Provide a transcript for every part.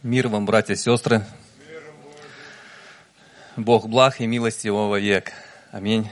Мир вам, братья и сестры. Бог благ и милость Его вовек. Аминь.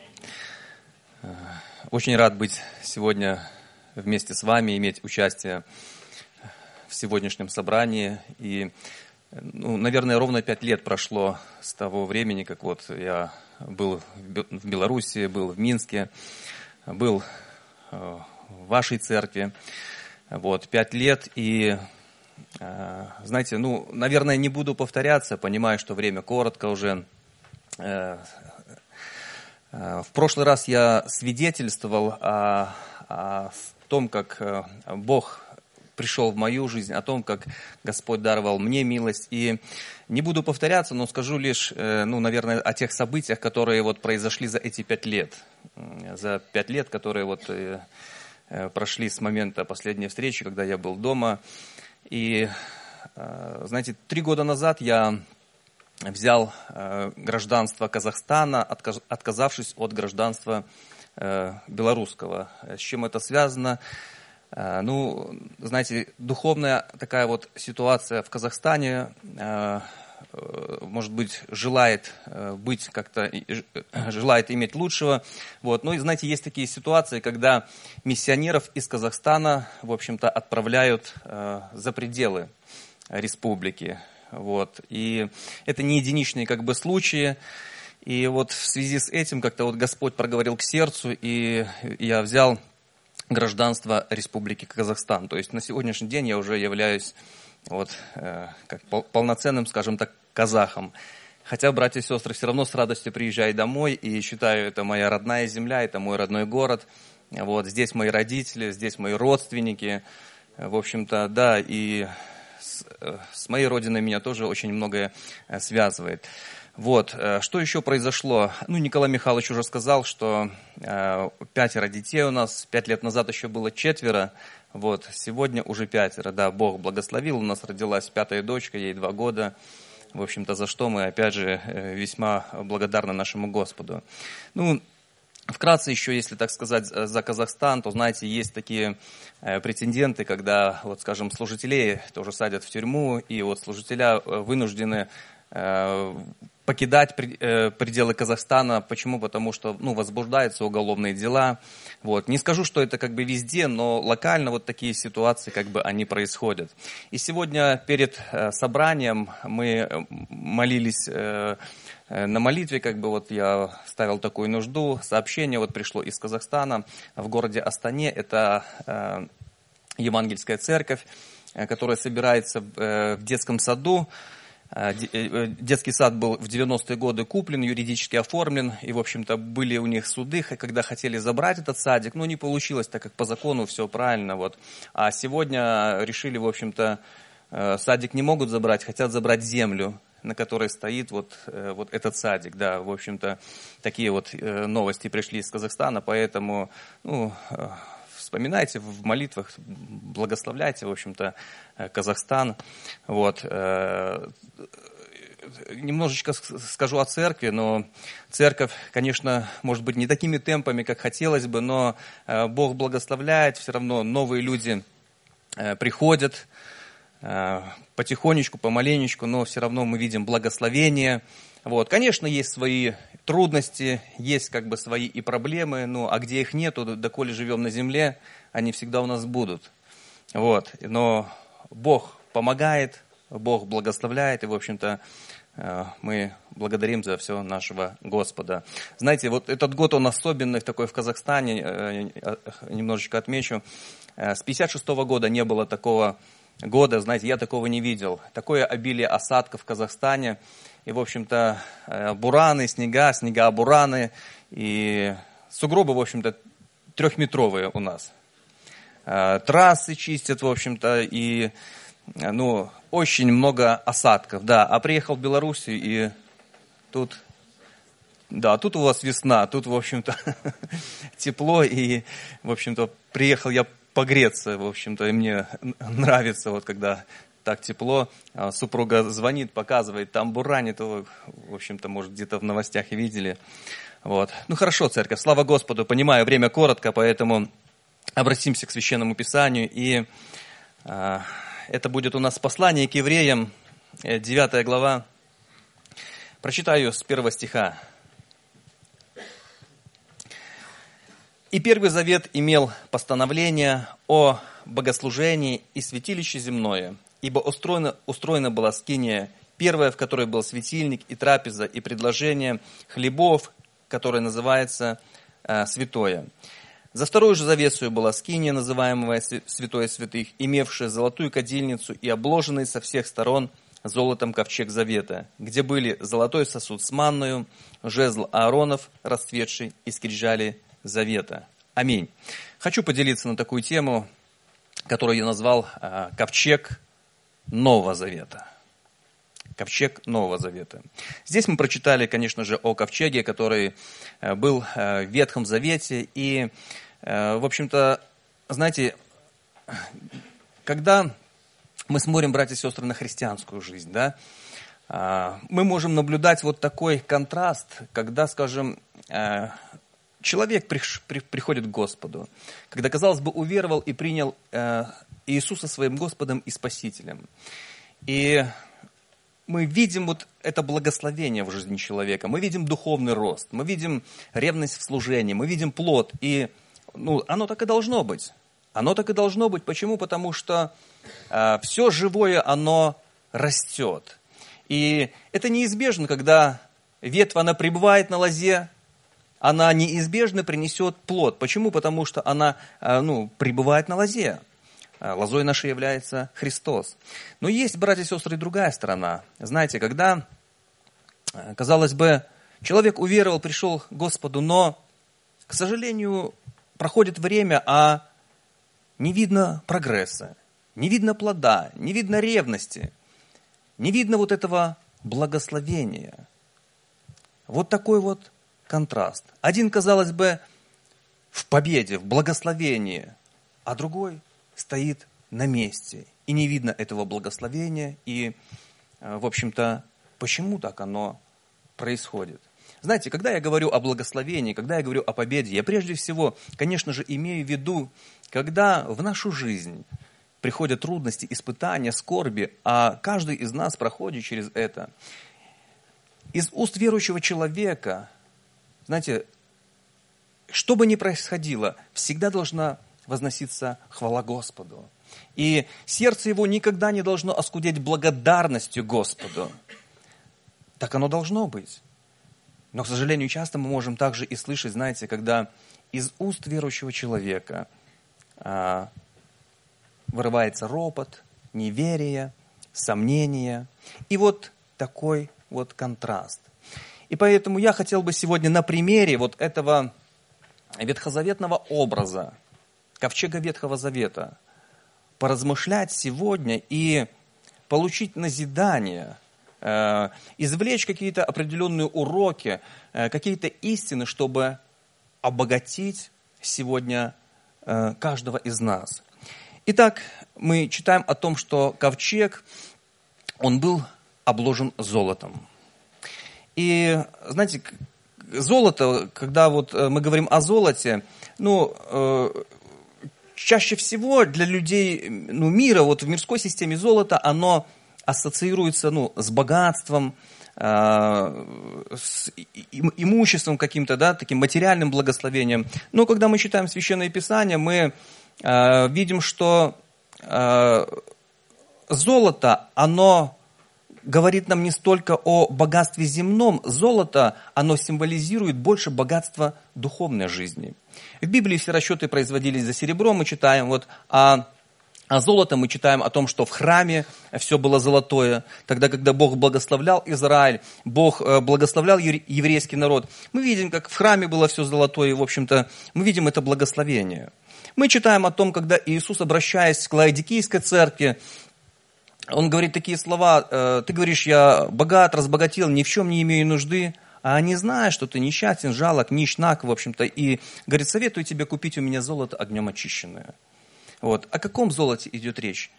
Очень рад быть сегодня вместе с вами, иметь участие в сегодняшнем собрании. И, наверное, ровно 5 лет прошло с того времени, как вот я был в Беларуси, был в Минске, был в вашей церкви. 5 лет, и знаете, наверное, не буду повторяться, понимаю, что время коротко уже. В прошлый раз я свидетельствовал о том, как Бог пришел в мою жизнь, о том, как Господь даровал мне милость. И не буду повторяться, но скажу лишь, наверное, о тех событиях, которые произошли за эти 5 лет. За 5 лет, которые прошли с момента последней встречи, когда я был дома. И, знаете, 3 года назад я взял гражданство Казахстана, отказавшись от гражданства белорусского. С чем это связано? Знаете, духовная такая ситуация в Казахстане, может быть, желает иметь лучшего. И, знаете, есть такие ситуации, когда миссионеров из Казахстана, в общем-то, отправляют за пределы республики. И это не единичные случаи. И в связи с этим как-то Господь проговорил к сердцу, и я взял гражданство Республики Казахстан. То есть на сегодняшний день я уже являюсь как полноценным, скажем так, казахом. Хотя, братья и сестры, все равно с радостью приезжаю домой и считаю, это моя родная земля, это мой родной город. Здесь мои родители, здесь мои родственники. В общем-то, да, и с моей родиной меня тоже очень многое связывает. Что еще произошло? Николай Михайлович уже сказал, что 5 детей у нас, 5 лет назад еще было 4. Сегодня уже 5. Да, Бог благословил, у нас родилась 5-я дочка, ей 2 года. В общем-то, за что мы, опять же, весьма благодарны нашему Господу. Вкратце еще, если так сказать, за Казахстан, то, знаете, есть такие прецеденты, когда, скажем, служителей тоже садят в тюрьму, и служителя вынуждены покидать пределы Казахстана. Почему? Потому что возбуждаются уголовные дела. Не скажу, что это везде, но локально такие ситуации они происходят. И сегодня перед собранием мы молились на молитве, я ставил такую нужду. Сообщение пришло из Казахстана в городе Астане. Это евангельская церковь, которая собирается в детском саду. Детский сад был в 90-е годы куплен, юридически оформлен, и, в общем-то, были у них суды, когда хотели забрать этот садик, но не получилось, так как по закону все правильно. А сегодня решили, в общем-то, садик не могут забрать, хотят забрать землю, на которой стоит этот садик. Да, в общем-то, такие новости пришли из Казахстана, поэтому, вспоминайте в молитвах, благословляйте, в общем-то, Казахстан. Немножечко скажу о церкви, но церковь, конечно, может быть, не такими темпами, как хотелось бы, но Бог благословляет, все равно новые люди приходят потихонечку, помаленечку, но все равно мы видим благословение. Конечно, есть свои трудности, есть свои и проблемы, а где их нету, доколе живем на земле, они всегда у нас будут. Но Бог помогает, Бог благословляет, и, в общем-то, мы благодарим за все нашего Господа. Знаете, этот год, он особенный такой в Казахстане, немножечко отмечу. С 1956 года не было такого года, знаете, я такого не видел. Такое обилие осадков в Казахстане. И, в общем-то, бураны, снега-бураны. И сугробы, в общем-то, 3-метровые у нас. Трассы чистят, в общем-то, и, очень много осадков. Да, а приехал в Белоруссию, и тут у вас весна, тут, в общем-то, тепло, и, в общем-то, приехал я погреться, в общем-то, и мне нравится, когда так тепло. Супруга звонит, показывает, там буранит, в общем-то, может, где-то в новостях и видели. Хорошо, церковь, слава Господу, понимаю, время коротко, поэтому обратимся к Священному Писанию, и это будет у нас послание к евреям, 9 глава. Прочитаю с 1 стиха. «И Первый Завет имел постановление о богослужении и святилище земное, ибо устроена была скиния первая, в которой был светильник и трапеза, и предложение хлебов, которое называется святое. За вторую же завесою была скиния, называемая святое святых, имевшая золотую кадильницу и обложенный со всех сторон золотом ковчег завета, где были золотой сосуд с манною, жезл Ааронов, расцветший, и скрижали завета». Аминь. Хочу поделиться на такую тему, которую я назвал «Ковчег Нового Завета». Ковчег Нового Завета. Здесь мы прочитали, конечно же, о ковчеге, который был в Ветхом Завете. И, в общем-то, знаете, когда мы смотрим, братья и сестры, на христианскую жизнь, да, мы можем наблюдать вот такой контраст, когда, скажем, человек приходит к Господу, когда, казалось бы, уверовал и принял Иисуса своим Господом и Спасителем. И мы видим вот это благословение в жизни человека, мы видим духовный рост, мы видим ревность в служении, мы видим плод. И оно так и должно быть. Оно так и должно быть. Почему? Потому что все живое, оно растет. И это неизбежно, когда ветвь, она пребывает на лозе, она неизбежно принесет плод. Почему? Потому что она пребывает на лозе. Лозой нашей является Христос. Но есть, братья и сестры, и другая сторона. Знаете, когда, казалось бы, человек уверовал, пришел к Господу, но, к сожалению, проходит время, а не видно прогресса, не видно плода, не видно ревности, не видно вот этого благословения. Вот такой вот контраст. Один, казалось бы, в победе, в благословении, а другой стоит на месте. И не видно этого благословения. И, в общем-то, почему так оно происходит? Знаете, когда я говорю о благословении, когда я говорю о победе, я прежде всего, конечно же, имею в виду, когда в нашу жизнь приходят трудности, испытания, скорби, а каждый из нас проходит через это. Из уст верующего человека, знаете, что бы ни происходило, всегда должна возноситься хвала Господу. И сердце его никогда не должно оскудеть благодарностью Господу. Так оно должно быть. Но, к сожалению, часто мы можем также и слышать, знаете, когда из уст верующего человека вырывается ропот, неверие, сомнение. И вот такой вот контраст. И поэтому я хотел бы сегодня на примере вот этого ветхозаветного образа, ковчега Ветхого Завета, поразмышлять сегодня и получить назидание, извлечь какие-то определенные уроки, какие-то истины, чтобы обогатить сегодня каждого из нас. Итак, мы читаем о том, что ковчег, он был обложен золотом. И, знаете, золото, когда вот мы говорим о золоте, чаще всего для людей мира, вот в мирской системе золото, оно ассоциируется с богатством, с имуществом каким-то, да, таким материальным благословением. Но когда мы читаем Священное Писание, мы видим, что золото, оно говорит нам не столько о богатстве земном, золото, оно символизирует больше богатство духовной жизни. В Библии все расчеты производились за серебро, мы читаем, а золото мы читаем о том, что в храме все было золотое. Тогда, когда Бог благословлял Израиль, Бог благословлял еврейский народ, мы видим, как в храме было все золотое, и, в общем-то, мы видим это благословение. Мы читаем о том, когда Иисус, обращаясь к Лаодикийской церкви, Он говорит такие слова: ты говоришь, я богат, разбогател, ни в чем не имею нужды, а они знают, что ты несчастен, жалок, нищ, наг, в общем-то, и говорит, советую тебе купить у меня золото огнем очищенное. Вот. О каком золоте идет речь?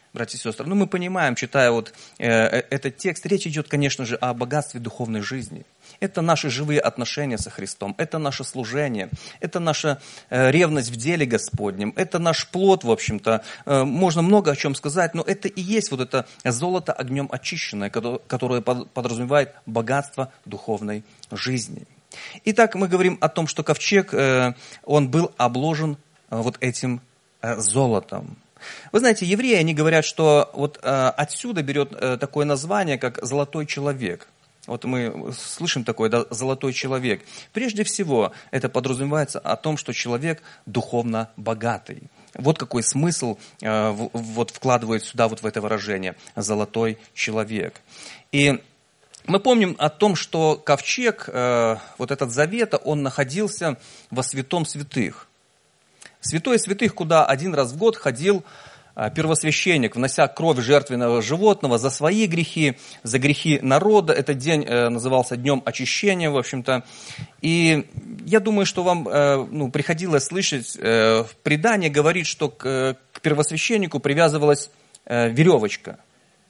братья и сестры, мы понимаем, читая этот текст, речь идет, конечно же, о богатстве духовной жизни. Это наши живые отношения со Христом, это наше служение, это наша ревность в деле Господнем, это наш плод, в общем-то. Можно много о чем сказать, но это и есть это золото огнем очищенное, которое подразумевает богатство духовной жизни. Итак, мы говорим о том, что ковчег, он был обложен этим золотом. Вы знаете, евреи, они говорят, что отсюда берет такое название, как «золотой человек». Мы слышим такое, да, «золотой человек». Прежде всего, это подразумевается о том, что человек духовно богатый. Вот какой смысл вкладывает сюда в это выражение «золотой человек». И мы помним о том, что ковчег, этот завета, он находился во святом святых. Святое святых, куда один раз в год ходил первосвященник, внося кровь жертвенного животного за свои грехи, за грехи народа. Этот день назывался Днем Очищения, в общем-то. И я думаю, что вам приходилось слышать, в предании говорит, что к первосвященнику привязывалась веревочка.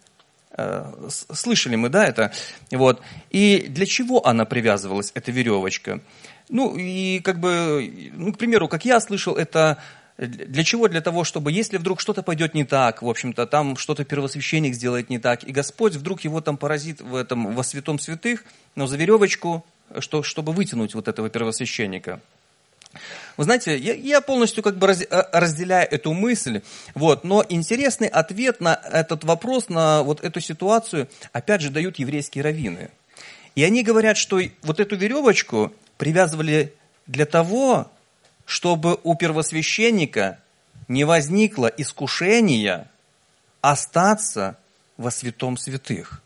Слышали мы, да, это? И для чего она привязывалась, эта веревочка? К примеру, как я слышал, это для чего? Для того, чтобы, если вдруг что-то пойдет не так, в общем-то, там что-то первосвященник сделает не так, и Господь вдруг его там поразит во святом святых, но за веревочку, чтобы вытянуть этого первосвященника. Вы знаете, я полностью разделяю эту мысль, но интересный ответ на этот вопрос, на эту ситуацию, опять же, дают еврейские раввины. И они говорят, что эту веревочку привязывали для того, чтобы у первосвященника не возникло искушения остаться во святом святых.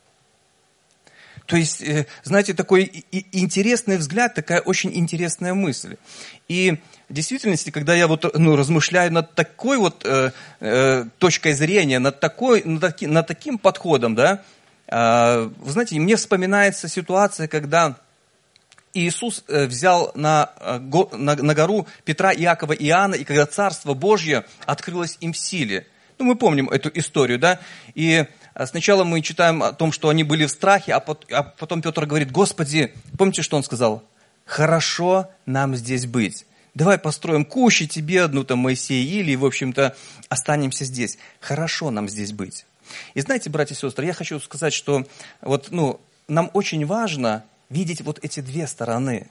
То есть, знаете, такой интересный взгляд, такая очень интересная мысль. И в действительности, когда я размышляю над такой точкой зрения, над таким подходом, да, вы знаете, мне вспоминается ситуация, когда Иисус взял на гору Петра, Иакова и Иоанна, и когда Царство Божье открылось им в силе. Мы помним эту историю, да, и сначала мы читаем о том, что они были в страхе, а потом Петр говорит: Господи, помните, что он сказал? Хорошо нам здесь быть. Давай построим кущи тебе одну, Моисей, или, в общем-то, останемся здесь. Хорошо нам здесь быть. И знаете, братья и сестры, я хочу сказать, что нам очень важно видеть эти две стороны.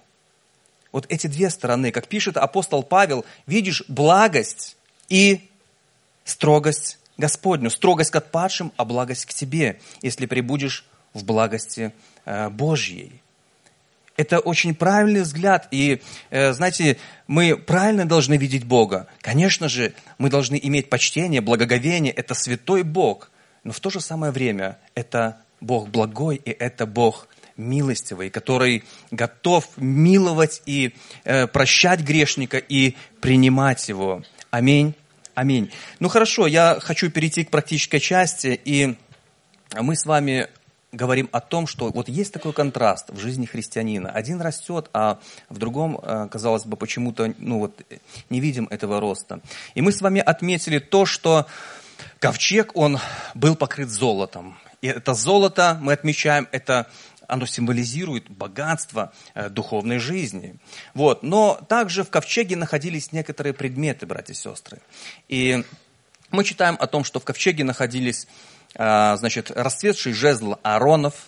Эти две стороны, как пишет апостол Павел, видишь благость и строгость Господню. Строгость к отпадшим, а благость к тебе, если пребудешь в благости Божьей. Это очень правильный взгляд. И, знаете, мы правильно должны видеть Бога. Конечно же, мы должны иметь почтение, благоговение. Это святой Бог. Но в то же самое время это Бог благой, и это Бог милостивый, который готов миловать и прощать грешника и принимать его. Аминь. Аминь. Хорошо, я хочу перейти к практической части, и мы с вами говорим о том, что есть такой контраст в жизни христианина. Один растет, а в другом, казалось бы, почему-то не видим этого роста. И мы с вами отметили то, что ковчег, он был покрыт золотом. И это золото, мы отмечаем, оно символизирует богатство духовной жизни. Но также в ковчеге находились некоторые предметы, братья и сестры. И мы читаем о том, что в ковчеге находились, расцветший жезл Ааронов,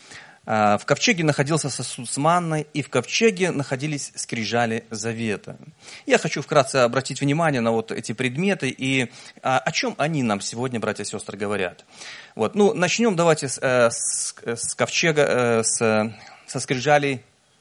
в ковчеге находился сосуд с манной, и в ковчеге находились скрижали завета. Я хочу вкратце обратить внимание на эти предметы и о чем они нам сегодня, братья и сестры, говорят. Начнем давайте с ковчега, со скрижалей.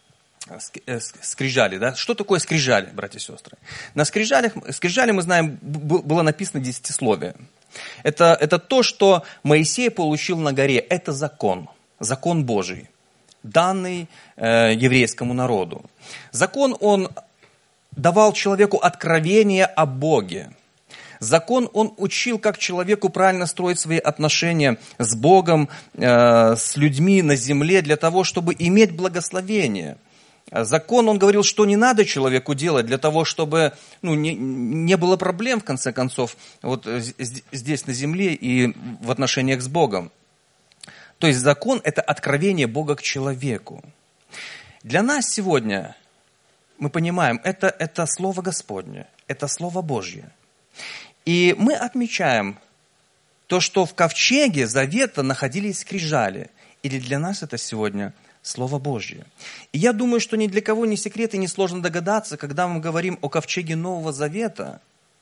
Скрижали, да? Что такое скрижали, братья и сестры? На скрижали, мы знаем, было написано десятисловие. Это то, что Моисей получил на горе. Это закон Божий, данный еврейскому народу. Закон, он давал человеку откровение о Боге. Закон, он учил, как человеку правильно строить свои отношения с Богом, с людьми на земле, для того, чтобы иметь благословение. Закон, он говорил, что не надо человеку делать для того, чтобы не было проблем, в конце концов, вот здесь на земле и в отношениях с Богом. То есть закон – это откровение Бога к человеку. Для нас сегодня, мы понимаем, это Слово Господне, это Слово Божье. И мы отмечаем то, что в ковчеге завета находились скрижали. Или для нас это сегодня Слово Божье. И я думаю, что ни для кого не секрет и не сложно догадаться, когда мы говорим о ковчеге Нового Завета,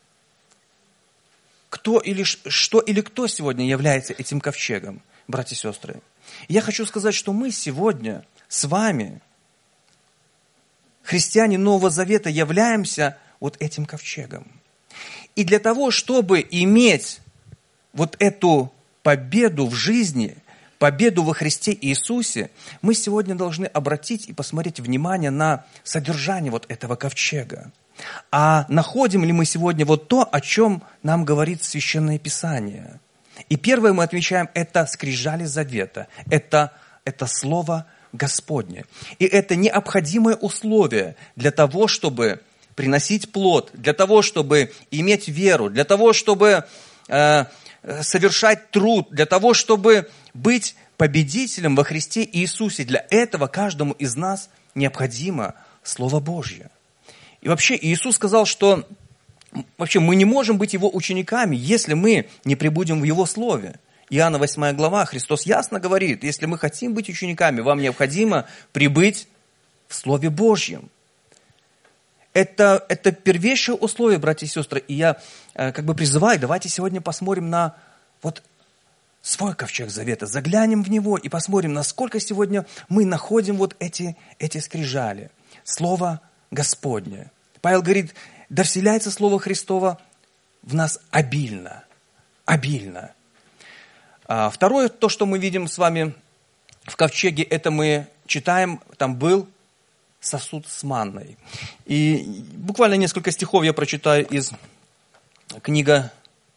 кто или кто сегодня является этим ковчегом, братья и сестры. И я хочу сказать, что мы сегодня с вами, христиане Нового Завета, являемся вот этим ковчегом. И для того, чтобы иметь вот эту победу в жизни, победу во Христе Иисусе, мы сегодня должны обратить и посмотреть внимание на содержание вот этого ковчега. А находим ли мы сегодня вот то, о чем нам говорит Священное Писание? И первое мы отмечаем, это скрижали завета, это Слово Господне. И это необходимое условие для того, чтобы приносить плод, для того, чтобы иметь веру, для того, чтобы совершать труд, для того, чтобы быть победителем во Христе Иисусе. Для этого каждому из нас необходимо Слово Божье. И вообще Иисус сказал, что вообще мы не можем быть Его учениками, если мы не пребудем в Его Слове. Иоанна 8 глава, Христос ясно говорит, если мы хотим быть учениками, вам необходимо пребыть в Слове Божьем. Это первейшее условие, братья и сестры. И я призываю, давайте сегодня посмотрим на вот свой ковчег завета, заглянем в него и посмотрим, насколько сегодня мы находим вот эти скрижали. Слово Господне. Павел говорит, да вселяется Слово Христово в нас обильно. Обильно. Второе, то, что мы видим с вами в ковчеге, это мы читаем, там был сосуд с манной. И буквально несколько стихов я прочитаю из книга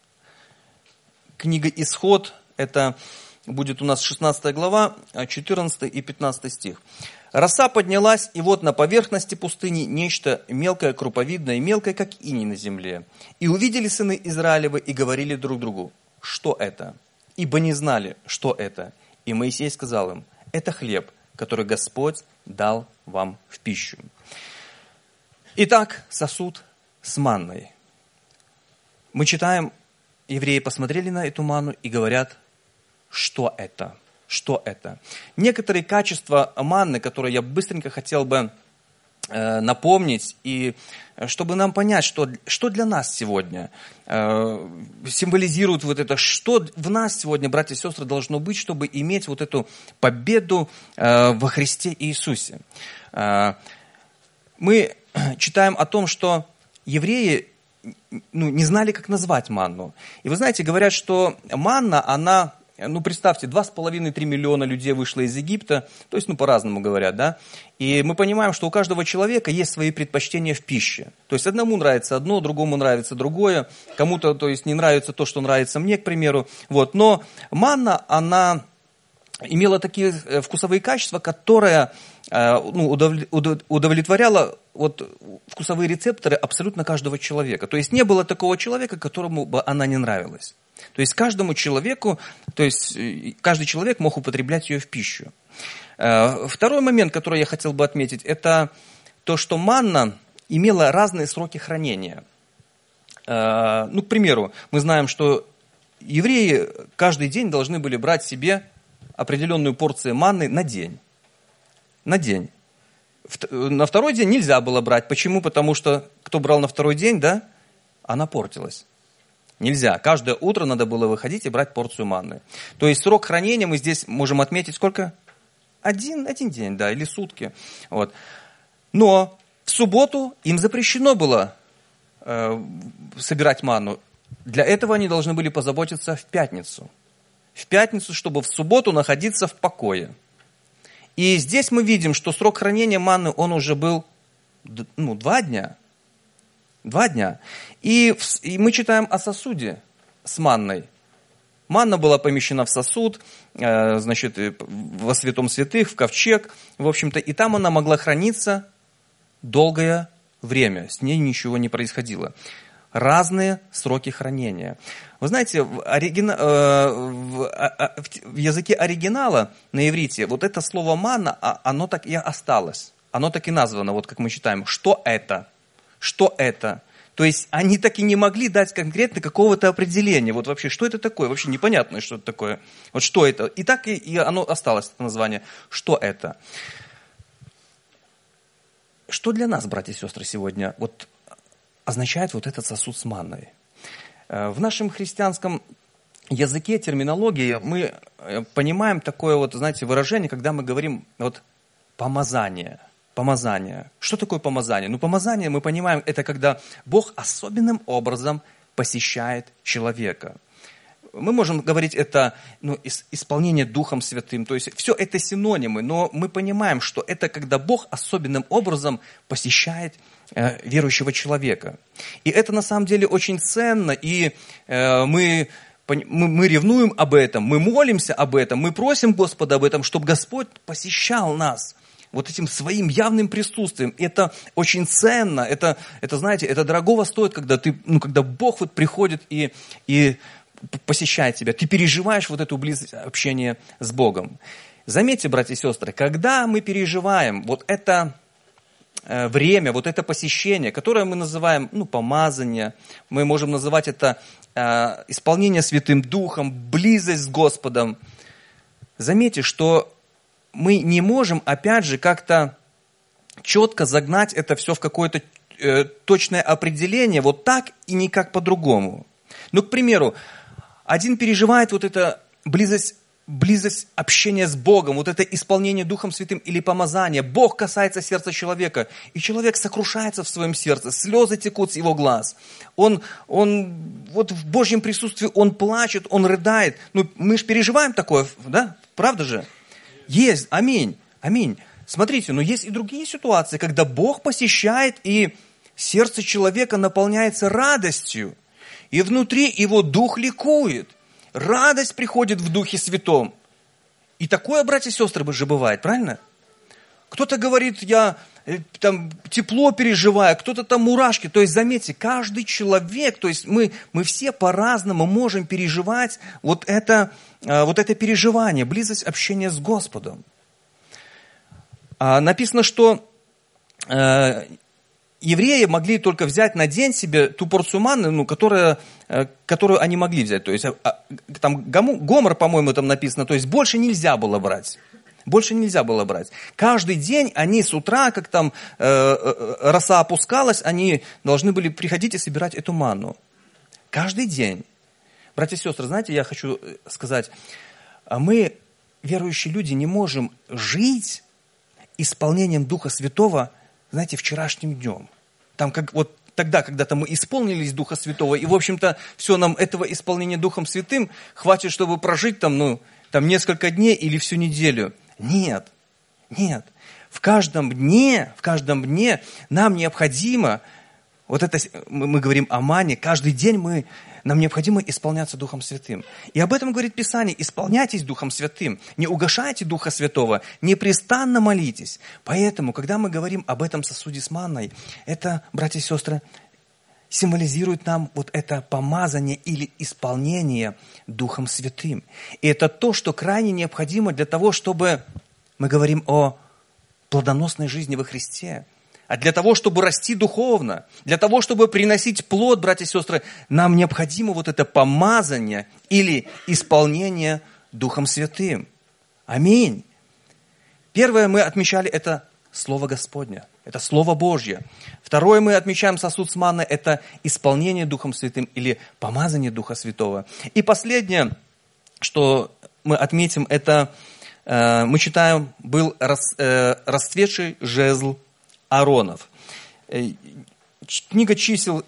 «Исход». Это будет у нас 16 глава, 14 и 15 стих. «Роса поднялась, и вот на поверхности пустыни нечто мелкое, круповидное, мелкое, как иней на земле. И увидели сыны Израилевы и говорили друг другу, что это? Ибо не знали, что это. И Моисей сказал им, это хлеб, который Господь дал вам в пищу». Итак, сосуд с манной. Мы читаем, евреи посмотрели на эту манну и говорят, что это? Что это? Некоторые качества манны, которые я быстренько хотел бы напомнить, и чтобы нам понять, что для нас сегодня символизирует вот это, что в нас сегодня, братья и сестры, должно быть, чтобы иметь вот эту победу во Христе Иисусе. Мы читаем о том, что евреи не знали, как назвать манну. И вы знаете, говорят, что манна, она... представьте, 2,5-3 миллиона людей вышло из Египта, то есть, по-разному говорят, да, и мы понимаем, что у каждого человека есть свои предпочтения в пище, то есть, одному нравится одно, другому нравится другое, кому-то, то есть, не нравится то, что нравится мне, к примеру, вот, но манна, она имела такие вкусовые качества, которые удовлетворяла вкусовые рецепторы абсолютно каждого человека, то есть, не было такого человека, которому бы она не нравилась. То есть каждому человеку, каждый человек мог употреблять ее в пищу. Второй момент, который я хотел бы отметить, это то, что манна имела разные сроки хранения. К примеру, мы знаем, что евреи каждый день должны были брать себе определенную порцию манны на день. На день. На второй день нельзя было брать. Почему? Потому что кто брал на второй день, да, она портилась. Нельзя. Каждое утро надо было выходить и брать порцию манны. То есть срок хранения мы здесь можем отметить сколько? Один день, да, или сутки. Вот. Но в субботу им запрещено было собирать манну. Для этого они должны были позаботиться в пятницу. В пятницу, чтобы в субботу находиться в покое. И здесь мы видим, что срок хранения манны, он уже был 2 дня. 2 дня. И мы читаем о сосуде с манной. Манна была помещена в сосуд, значит, во святом святых, в ковчег, в общем-то, и там она могла храниться долгое время, с ней ничего не происходило. Разные сроки хранения. Вы знаете, в языке оригинала на иврите вот это слово манна, оно так и осталось. Оно так и названо, вот как мы читаем. Что это? Что это? То есть они так и не могли дать конкретно какого-то определения. Вот вообще, что это такое? Вообще непонятно, что это такое. Вот что это? И так и оно осталось, это название. Что это? Что для нас, братья и сестры, сегодня вот означает вот этот сосуд с манной? В нашем христианском языке, терминологии, мы понимаем такое вот, знаете, выражение, когда мы говорим вот помазание. Помазание. Что такое помазание? Ну, помазание, мы понимаем, это когда Бог особенным образом посещает человека. Мы можем говорить это исполнение Духом Святым, то есть все это синонимы, но мы понимаем, что это когда Бог особенным образом посещает верующего человека. И это на самом деле очень ценно, и мы ревнуем об этом, мы молимся об этом, мы просим Господа об этом, чтобы Господь посещал нас вот этим своим явным присутствием. Это очень ценно, это знаете, это дорогого стоит, когда когда Бог вот приходит и посещает тебя, ты переживаешь вот эту близость общения с Богом. Заметьте, братья и сестры, когда мы переживаем вот это время, вот это посещение, которое мы называем помазание, мы можем называть это исполнение Святым Духом, близость с Господом, заметьте, что мы не можем, опять же, как-то четко загнать это все в какое-то точное определение, вот так и никак по-другому. Ну, к примеру, один переживает вот это близость общения с Богом, вот это исполнение Духом Святым или помазание. Бог касается сердца человека, и человек сокрушается в своем сердце, слезы текут с его глаз. Он вот в Божьем присутствии, он плачет, он рыдает. Ну, мы же переживаем такое, да? Правда же? Есть, аминь, аминь. Смотрите, но есть и другие ситуации, когда Бог посещает, и сердце человека наполняется радостью, и внутри его дух ликует. Радость приходит в Духе Святом. И такое, братья и сестры, же бывает, правильно? Кто-то говорит, я там тепло переживаю, кто-то там мурашки. То есть, заметьте, каждый человек, то есть мы все по-разному можем переживать вот это переживание, близость общения с Господом. Написано, что евреи могли только взять на день себе ту порцию манны, которую они могли взять. То есть, там гомер, по-моему, там написано, то есть больше нельзя было брать. Больше нельзя было брать. Каждый день они с утра, как там роса опускалась, они должны были приходить и собирать эту манну. Каждый день. Братья и сестры, знаете, я хочу сказать, мы, верующие люди, не можем жить исполнением Духа Святого, знаете, вчерашним днем. Там как вот тогда, когда-то мы исполнились Духа Святого, и, в общем-то, все нам этого исполнения Духом Святым хватит, чтобы прожить там несколько дней или всю неделю. Нет. В каждом дне нам необходимо, вот это мы говорим о мане, каждый день нам необходимо исполняться Духом Святым. И об этом говорит Писание: исполняйтесь Духом Святым, не угашайте Духа Святого, непрестанно молитесь. Поэтому, когда мы говорим об этом сосуде с манной, это, братья и сестры, символизирует нам вот это помазание или исполнение Духом Святым. И это то, что крайне необходимо для того, чтобы мы говорим о плодоносной жизни во Христе. А для того, чтобы расти духовно, для того, чтобы приносить плод, братья и сестры, нам необходимо вот это помазание или исполнение Духом Святым. Аминь. Первое мы отмечали это Слово Господне, это Слово Божье. Второе мы отмечаем сосуд с манной, это исполнение Духом Святым или помазание Духа Святого. И последнее, что мы отметим, это мы читаем, был расцветший жезл Ааронов. Книга числа,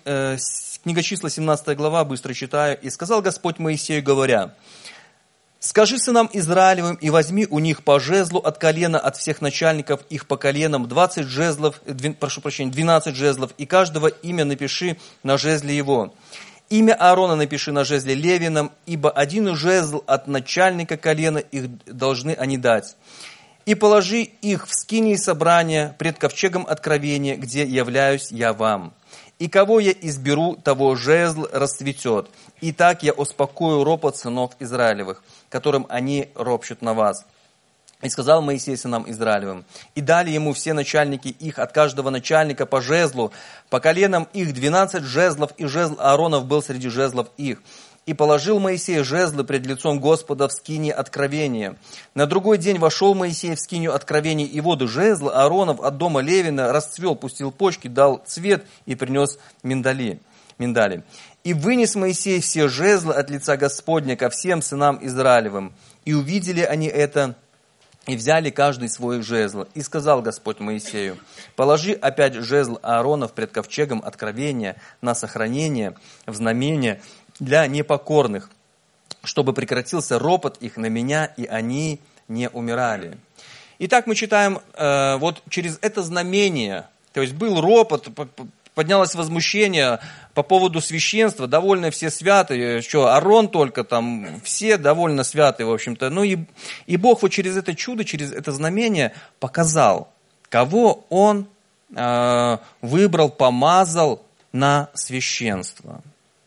17 глава, быстро читаю. «И сказал Господь Моисею, говоря: скажи сынам Израилевым, и возьми у них по жезлу от колена, от всех начальников их по коленам, 12 жезлов, и каждого имя напиши на жезле его. Имя Аарона напиши на жезле Левином, ибо один жезл от начальника колена их должны они дать. И положи их в скинии собрания пред ковчегом откровения, где являюсь я вам. И кого я изберу, того жезл расцветет. И так я успокою ропот сынов Израилевых, которым они ропщут на вас. И сказал Моисей сынам Израилевым, и дали ему все начальники их, от каждого начальника по жезлу, по коленам их 12 жезлов, и жезл Ааронов был среди жезлов их. И положил Моисей жезлы пред лицом Господа в скинии откровения. На другой день вошел Моисей в скинию откровения, и вот жезл Ааронов от дома Левина расцвел, пустил почки, дал цвет и принес миндали. И вынес Моисей все жезлы от лица Господня ко всем сынам Израилевым. И увидели они это, и взяли каждый свой жезл. И сказал Господь Моисею, положи опять жезл Ааронов пред ковчегом откровения на сохранение, в знамение для непокорных, чтобы прекратился ропот их на меня, и они не умирали. Итак, мы читаем вот через это знамение, то есть был ропот, поднялось возмущение по поводу священства, довольно все святые, что Аарон только там, все довольно святые, в общем-то. Ну и Бог вот через это чудо, через это знамение показал, кого Он выбрал, помазал на священство.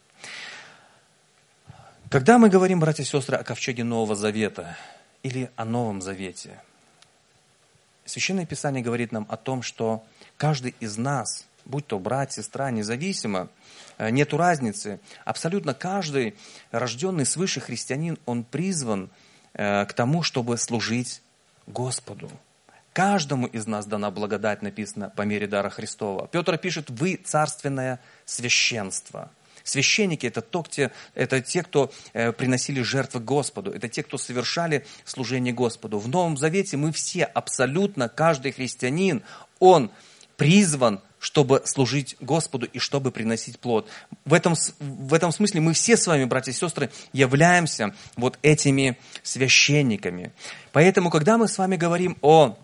Когда мы говорим, братья и сестры, о ковчеге Нового Завета или о Новом Завете, Священное Писание говорит нам о том, что каждый из нас, будь то брат, сестра, независимо, нету разницы, абсолютно каждый рожденный свыше христианин, он призван к тому, чтобы служить Господу. Каждому из нас дана благодать, написано, по мере дара Христова. Петр пишет, вы царственное священство. Священники это те, кто приносили жертвы Господу, это те, кто совершали служение Господу. В Новом Завете мы все, абсолютно каждый христианин, он призван, чтобы служить Господу и чтобы приносить плод. В этом смысле мы все с вами, братья и сестры, являемся вот этими священниками. Поэтому, когда мы с вами говорим о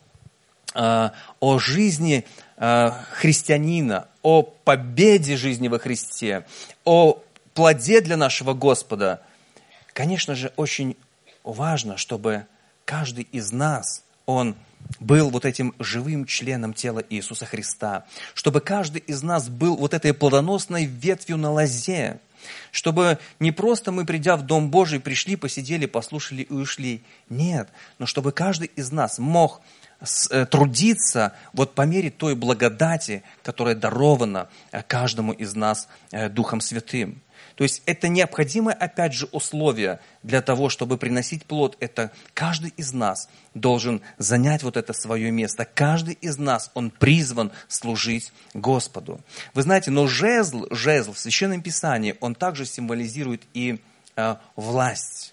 жизни христианина, о победе жизни во Христе, о плоде для нашего Господа, конечно же, очень важно, чтобы каждый из нас, он был вот этим живым членом тела Иисуса Христа, чтобы каждый из нас был вот этой плодоносной ветвью на лозе, чтобы не просто мы, придя в Дом Божий, пришли, посидели, послушали и ушли. Нет, но чтобы каждый из нас мог трудиться вот по мере той благодати, которая дарована каждому из нас Духом Святым. То есть это необходимое, опять же, условие для того, чтобы приносить плод. Это каждый из нас должен занять вот это свое место. Каждый из нас, он призван служить Господу. Вы знаете, но жезл в Священном Писании, он также символизирует и власть.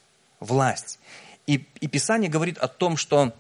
И Писание говорит о том, что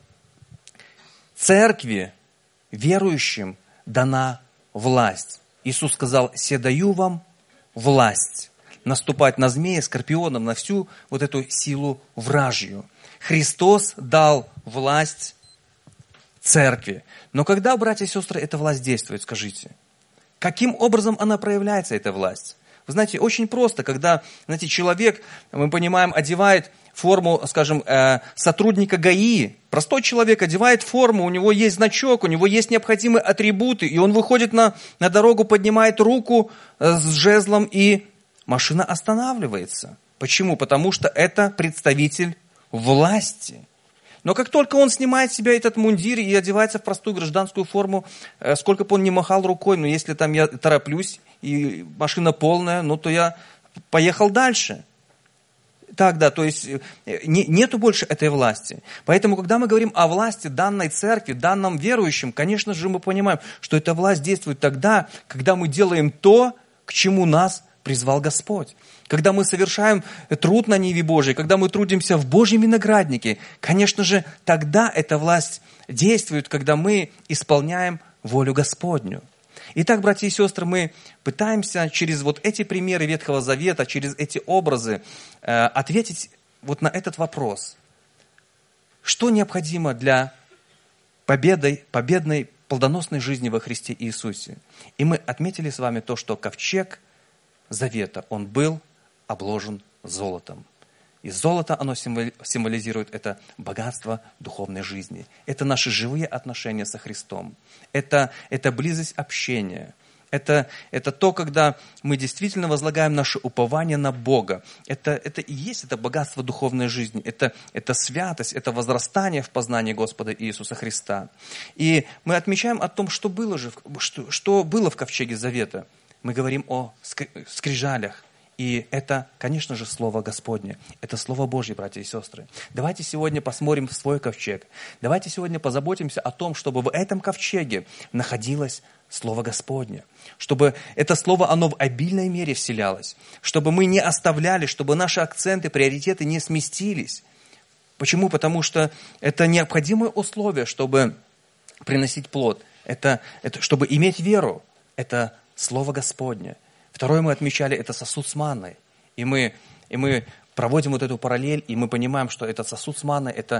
церкви, верующим, дана власть. Иисус сказал, «Се даю вам власть наступать на змея, скорпионов, на всю вот эту силу вражью». Христос дал власть церкви. Но когда, братья и сестры, эта власть действует, скажите, каким образом она проявляется, эта власть? Вы знаете, очень просто, когда, знаете, человек, мы понимаем, одевает форму, скажем, сотрудника ГАИ. Простой человек одевает форму, у него есть значок, у него есть необходимые атрибуты, и он выходит на дорогу, поднимает руку с жезлом, и машина останавливается. Почему? Потому что это представитель власти. Но как только он снимает с себя этот мундир и одевается в простую гражданскую форму, сколько бы он ни махал рукой, но если там я тороплюсь, и машина полная, ну то я поехал дальше. Так, да, то есть нету больше этой власти. Поэтому, когда мы говорим о власти данной церкви, данном верующим, конечно же, мы понимаем, что эта власть действует тогда, когда мы делаем то, к чему нас призвал Господь. Когда мы совершаем труд на ниве Божией, когда мы трудимся в Божьем винограднике, конечно же, тогда эта власть действует, когда мы исполняем волю Господню. Итак, братья и сестры, мы пытаемся через вот эти примеры Ветхого Завета, через эти образы ответить вот на этот вопрос. Что необходимо для победной, плодоносной жизни во Христе Иисусе? И мы отметили с вами то, что ковчег Завета, он был обложен золотом. И золото, оно символизирует это богатство духовной жизни. Это наши живые отношения со Христом. Это близость общения. Это то, когда мы действительно возлагаем наше упование на Бога. Это и есть это богатство духовной жизни. Это святость, это возрастание в познании Господа Иисуса Христа. И мы отмечаем о том, что было в ковчеге Завета. Мы говорим о скрижалях. И это, конечно же, Слово Господне. Это Слово Божье, братья и сестры. Давайте сегодня посмотрим в свой ковчег. Давайте сегодня позаботимся о том, чтобы в этом ковчеге находилось Слово Господне. Чтобы это Слово, оно в обильной мере вселялось. Чтобы мы не оставляли, чтобы наши акценты, приоритеты не сместились. Почему? Потому что это необходимое условие, чтобы приносить плод. Это чтобы иметь веру. Это Слово Господне. Второе мы отмечали, это сосуд с манной. И мы проводим вот эту параллель, и мы понимаем, что этот сосуд с манной, это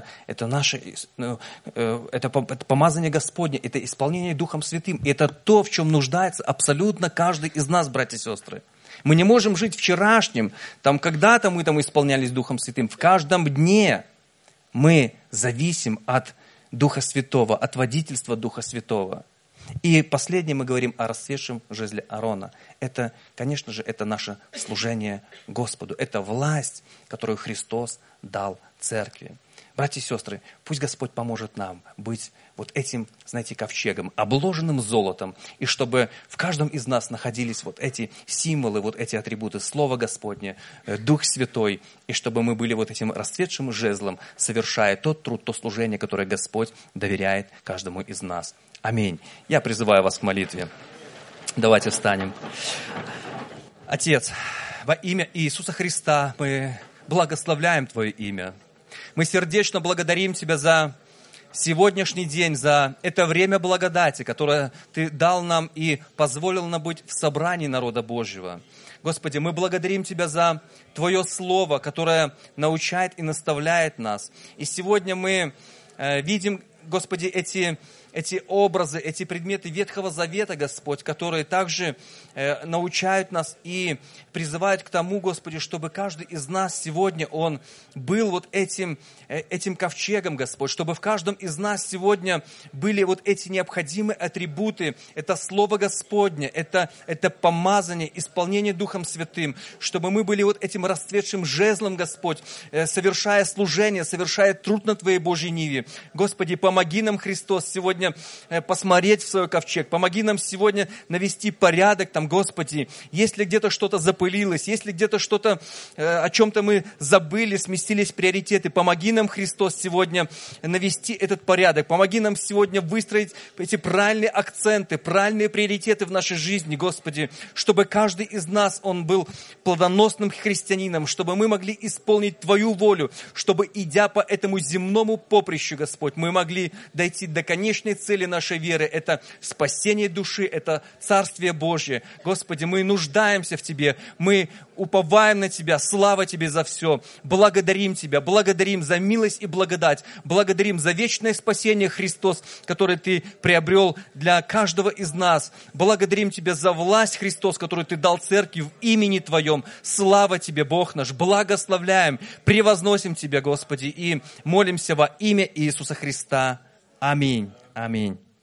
помазание Господне, это исполнение Духом Святым. И это то, в чем нуждается абсолютно каждый из нас, братья и сестры. Мы не можем жить вчерашним, когда-то мы исполнялись Духом Святым. В каждом дне мы зависим от Духа Святого, от водительства Духа Святого. И последнее мы говорим о расцветшем жезле Аарона. Это, конечно же, это наше служение Господу. Это власть, которую Христос дал церкви. Братья и сестры, пусть Господь поможет нам быть вот этим, знаете, ковчегом, обложенным золотом, и чтобы в каждом из нас находились вот эти символы, вот эти атрибуты Слова Господне, Дух Святой, и чтобы мы были вот этим расцветшим жезлом, совершая тот труд, то служение, которое Господь доверяет каждому из нас. Аминь. Я призываю вас к молитве. Давайте встанем. Отец, во имя Иисуса Христа мы благословляем Твое имя. Мы сердечно благодарим Тебя за сегодняшний день, за это время благодати, которое Ты дал нам и позволил нам быть в собрании народа Божьего. Господи, мы благодарим Тебя за Твое Слово, которое научает и наставляет нас. И сегодня мы видим, Господи, эти образы, эти предметы Ветхого Завета, Господь, которые также научают нас и призывают к тому, Господи, чтобы каждый из нас сегодня, он был вот этим ковчегом, Господь, чтобы в каждом из нас сегодня были вот эти необходимые атрибуты. Это Слово Господне, это помазание, исполнение Духом Святым, чтобы мы были вот этим расцветшим жезлом, Господь, совершая служение, совершая труд на Твоей Божьей ниве. Господи, помоги нам, Христос, сегодня посмотреть в свой ковчег. Помоги нам сегодня навести порядок там, Господи. Если где-то что-то запылилось, если где-то что-то, о чем-то мы забыли, сместились приоритеты, помоги нам, Христос, сегодня навести этот порядок. Помоги нам сегодня выстроить эти правильные акценты, правильные приоритеты в нашей жизни, Господи, чтобы каждый из нас, он был плодоносным христианином, чтобы мы могли исполнить Твою волю, чтобы, идя по этому земному поприщу, Господь, мы могли дойти до конечной цели нашей веры. Это спасение души, это Царствие Божье. Господи, мы нуждаемся в Тебе, мы уповаем на Тебя, слава Тебе за все. Благодарим Тебя, благодарим за милость и благодать, благодарим за вечное спасение, Христос, которое Ты приобрел для каждого из нас. Благодарим Тебя за власть, Христос, которую Ты дал церкви в имени Твоем. Слава Тебе, Бог наш, благословляем, превозносим Тебя, Господи, и молимся во имя Иисуса Христа. Аминь. Аминь.